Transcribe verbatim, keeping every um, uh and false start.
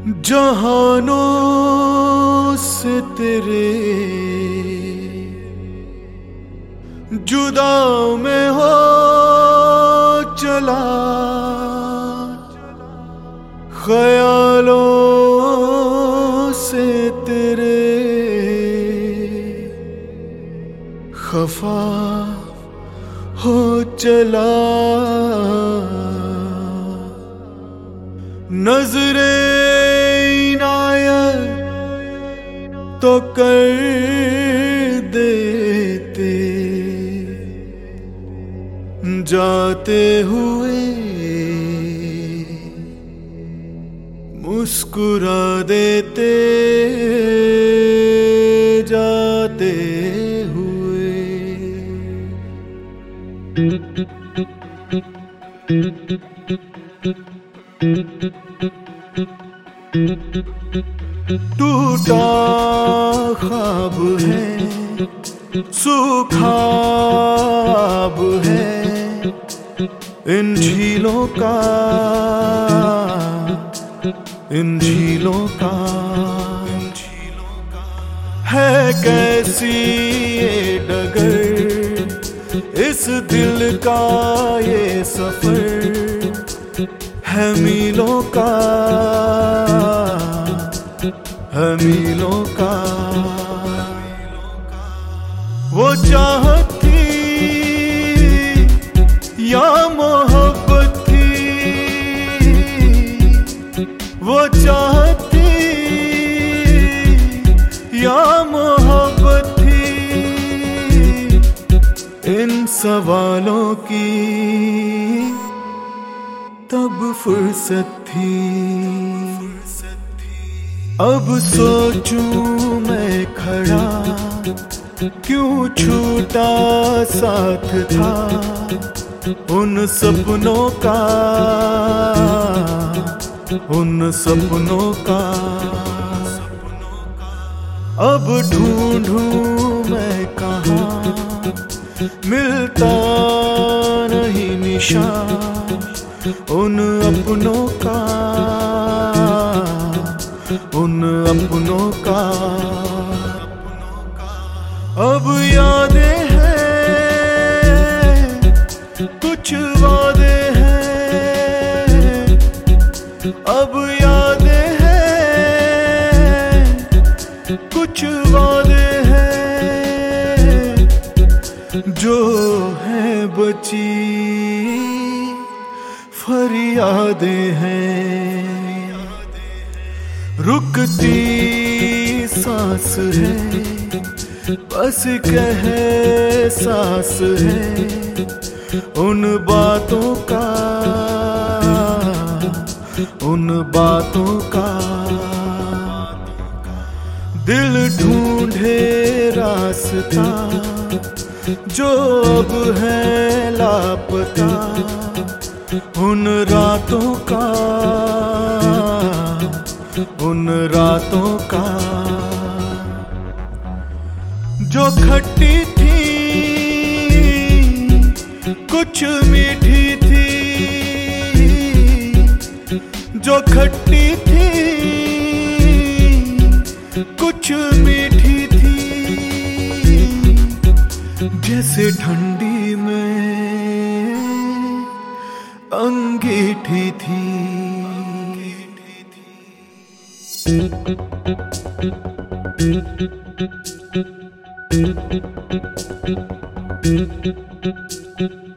जहानों से तेरे जुदा में हो चला, ख्यालों से तेरे खफा हो चला। नजरे इनायत तो कर देते, जाते हुए मुस्कुरा देते, जाते हुए। टूटा ख्वाब है, सूखा अब है, इन झीलों का, इन झीलों का है कैसी ये डगर, इस दिल का ये सफर है मीलों का, है मीलों का। वो चाहत थी या मोहब्बत थी, वो चाहत थी या मोहब्बत थी, इन सवालों की तब फुर्सत थी। अब सोचूं मैं खड़ा, क्यों छूटा साथ था उन सपनों का, उन सपनों का। अब ढूंढूं मैं कहाँ, मिलता नहीं निशान उन अपनों का, उन अपनों का। अब यादें हैं, कुछ वादे हैं, अब यादें हैं, कुछ वादे हैं, जो है बची फरियादें हैं। रुकती सांस है, बस कह सांस है उन बातों का, उन बातों का। दिल ढूंढे रास्ता जो अब है लापता, उन रातों का, उन रातों का। जो खट्टी थी कुछ मीठी थी, जो खट्टी थी कुछ मीठी थी, जैसे ठंडी में अंगीठी थी। Thank you.